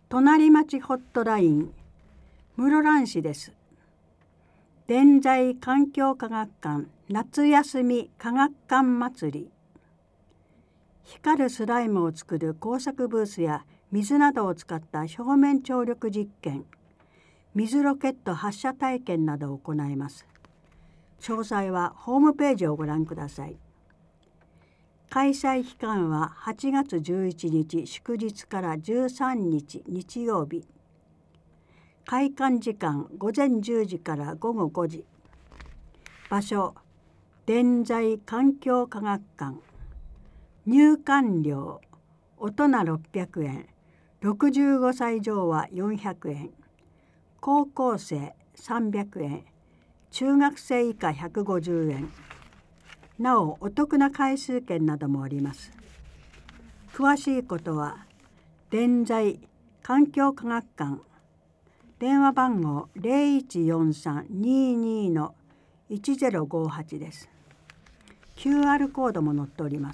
隣町ホットライン室蘭市です。伝在環境科学館夏休み科学館祭り。光るスライムを作る工作ブースや水などを使った表面張力実験、水ロケット発射体験などを行います。詳細はホームページをご覧ください。開催期間は8月11日祝日から13日日曜日。開館時間午前10時から午後5時。場所、伝在環境科学館。入館料、大人600円、65歳以上は400円。高校生300円、中学生以下150円。なおお得な回数券などもあります。詳しいことは伝在環境科学館電話番号 0143-22-1058 です。QR コードも載っております。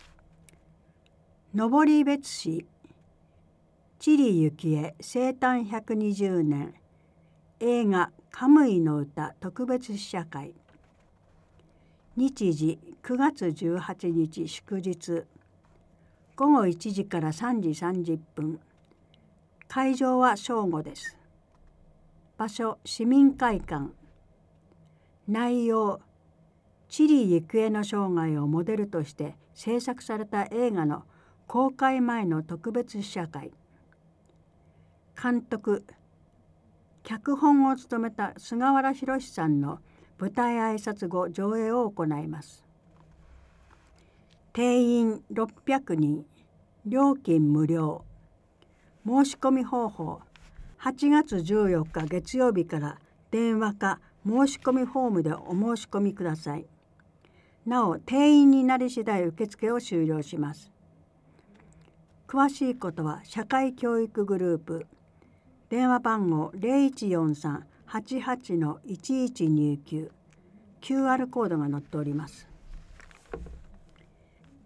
登別市知里幸恵生誕120年映画カムイの歌特別試写会。日時9月18日祝日午後1時から3時30分。会場は正午です。場所市民会館。内容知里幸恵の生涯をモデルとして制作された映画の公開前の特別試写会。監督脚本を務めた菅原弘さんの舞台挨拶後上映を行います。定員600人、料金無料。申し込み方法、8月14日月曜日から電話か申し込みフォームでお申し込みください。なお、定員になり次第受付を終了します。詳しいことは社会教育グループ、電話番号 0143-88-1129、QR コードが載っております。